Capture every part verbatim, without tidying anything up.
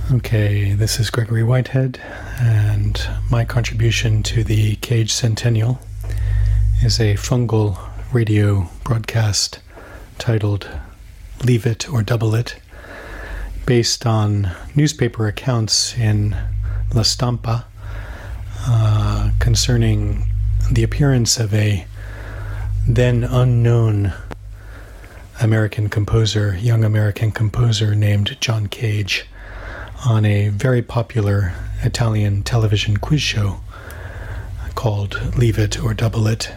Okay, this is Gregory Whitehead, and my contribution to the Cage Centennial is a fungal radio broadcast titled Leave It or Double It, based on newspaper accounts in La Stampa uh, concerning the appearance of a then unknown American composer, young American composer named John Cage, on a very popular Italian television quiz show called Leave It or Double It.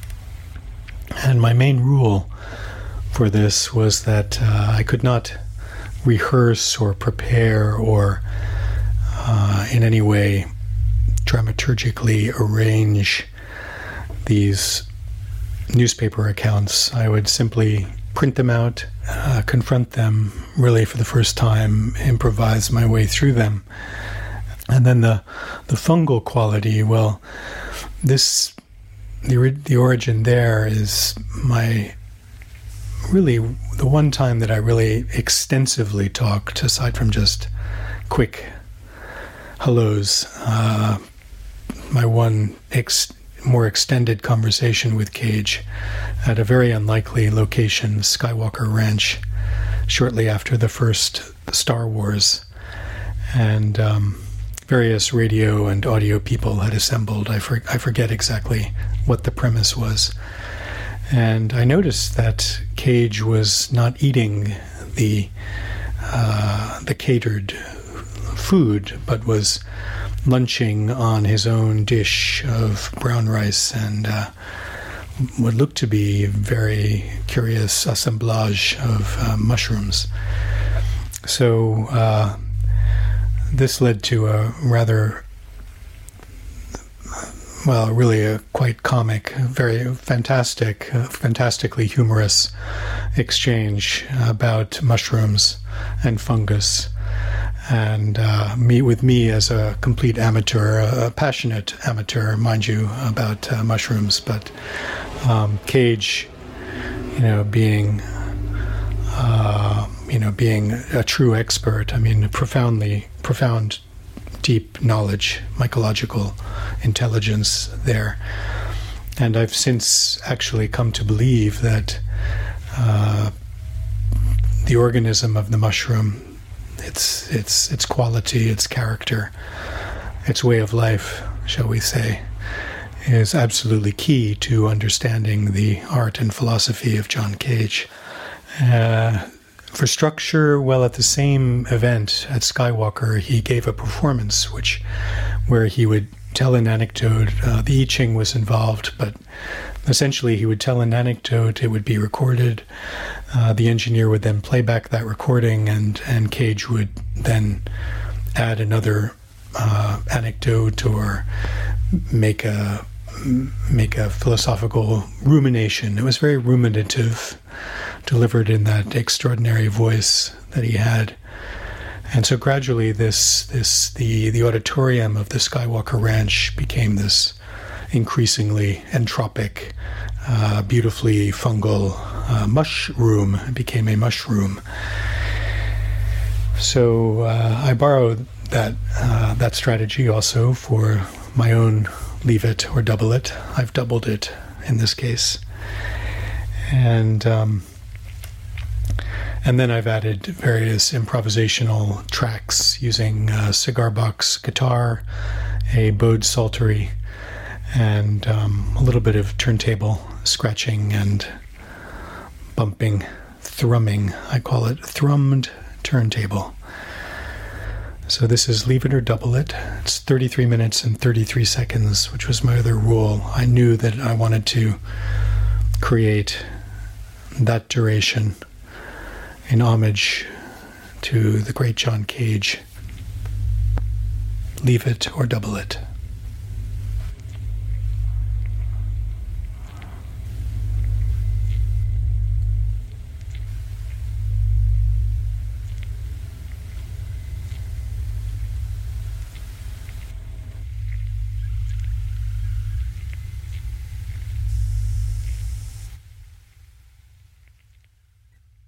And my main rule for this was that uh, I could not rehearse or prepare or uh, in any way dramaturgically arrange these newspaper accounts. I would simply print them out, uh, confront them really for the first time, improvise my way through them. And then the the fungal quality, well, this the the origin there is my really the one time that I really extensively talked, aside from just quick hellos, uh, my one ex- more extended conversation with Cage at a very unlikely location, Skywalker Ranch, shortly after the first Star Wars. And um, various radio and audio people had assembled. I, for, I forget exactly what the premise was. And I noticed that Cage was not eating the uh, the catered food, but was lunching on his own dish of brown rice and uh, what looked to be a very curious assemblage of uh, mushrooms. So uh, this led to a rather, well, really a quite comic, very fantastic, uh, fantastically humorous exchange about mushrooms and fungus. And uh, me with me as a complete amateur, a passionate amateur, mind you, about uh, mushrooms, but um, Cage, you know, being, uh, you know, being a true expert. I mean, profoundly, profound, deep knowledge, mycological intelligence there. And I've since actually come to believe that uh, the organism of the mushroom, its its its quality, its character, its way of life, shall we say, is absolutely key to understanding the art and philosophy of John Cage. Uh, for structure, well, at the same event at Skywalker, he gave a performance which, where he would tell an anecdote. Uh, the I Ching was involved, but essentially he would tell an anecdote, it would be recorded. Uh, the engineer would then play back that recording, and, and Cage would then add another uh, anecdote or make a make a philosophical rumination. It was very ruminative, delivered in that extraordinary voice that he had. And so gradually this this the, the auditorium of the Skywalker Ranch became this increasingly entropic, uh, beautifully fungal uh, mushroom. It became a mushroom. So uh, I borrowed that uh, that strategy also for my own Leave It or Double It. I've doubled it in this case. And um, and then I've added various improvisational tracks using a cigar box guitar, a Bode Psaltery, and um, a little bit of turntable scratching and bumping, thrumming. I call it thrummed turntable. So this is Leave It or Double It. It's thirty-three minutes and thirty-three seconds, which was my other rule. I knew that I wanted to create that duration in homage to the great John Cage. Leave It or Double It.